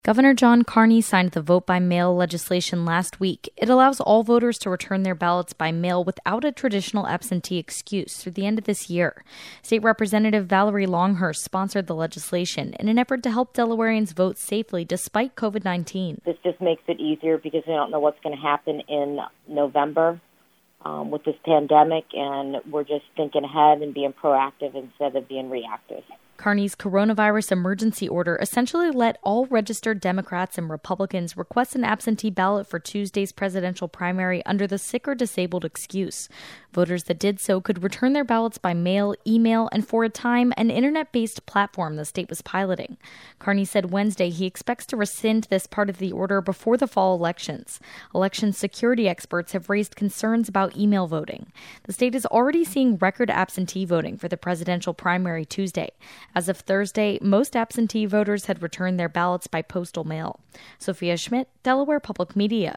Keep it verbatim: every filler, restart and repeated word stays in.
Governor John Carney signed the vote-by-mail legislation last week. It allows all voters to return their ballots by mail without a traditional absentee excuse through the end of this year. State Representative Valerie Longhurst sponsored the legislation in an effort to help Delawareans vote safely despite covid nineteen. This just makes it easier because we don't know what's going to happen in November um, with this pandemic, and we're just thinking ahead and being proactive instead of being reactive. Carney's coronavirus emergency order essentially let all registered Democrats and Republicans request an absentee ballot for Tuesday's presidential primary under the sick or disabled excuse. Voters that did so could return their ballots by mail, email, and for a time, an internet-based platform the state was piloting. Carney said Wednesday he expects to rescind this part of the order before the fall elections. Election security experts have raised concerns about email voting. The state is already seeing record absentee voting for the presidential primary Tuesday. As of Thursday, most absentee voters had returned their ballots by postal mail. Sophia Schmidt, Delaware Public Media.